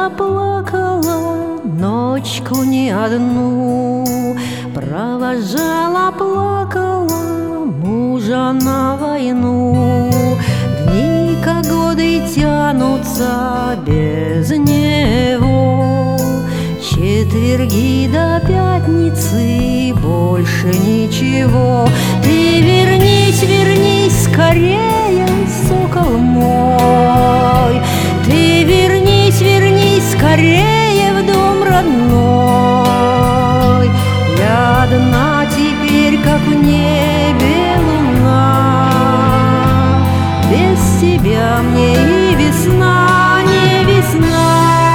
Провожала, плакала ночку не одну, провожала, плакала мужа на войну. Дни, как годы, тянутся без него, четверги до пятницы, больше ничего. Ты вернись, вернись скорее, сокол мой, ты вернись, вернись скорее в дом родной. Я одна теперь, как в небе луна, без тебя мне и весна не весна.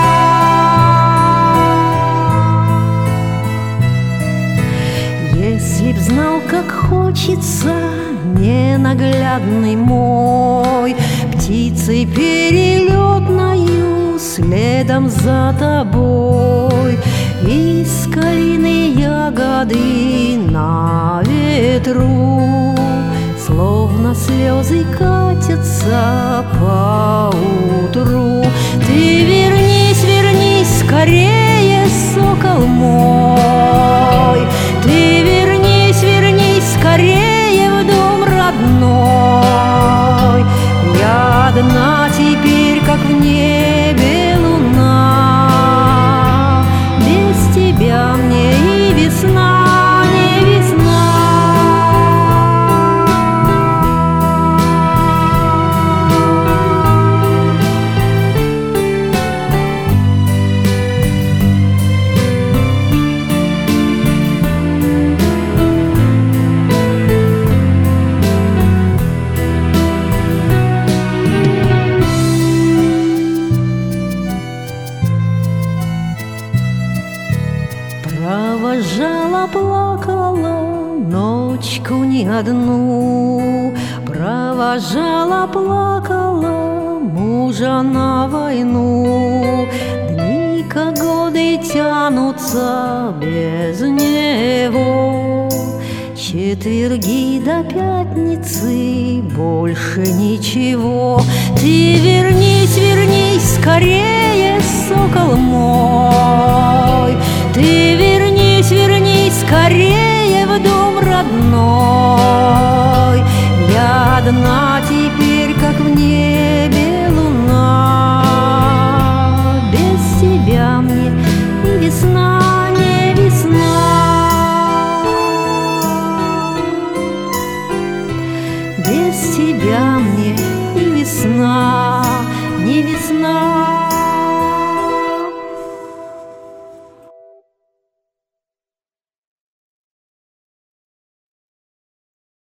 Если б знал, как хочется, ненаглядный мой, птицей перелетною следом за тобой, из калины ягоды на ветру, словно слезы катятся по утру. Ты вернись, вернись скорее, сокол мой, ты вернись, вернись скорее в дом родной. Я одна теперь, как в небе луна, без тебя мне и весна не весна. Провожала, плакала ночку не одну, провожала, плакала мужа на войну. Дни, как годы, тянутся без него, четверги до пятницы, больше ничего. Ты вернись, вернись скорее, сокол мой, ты вернись, вернись скорее в дом родной. Я одна теперь, как в небе луна, без тебя мне и весна не весна. Без тебя мне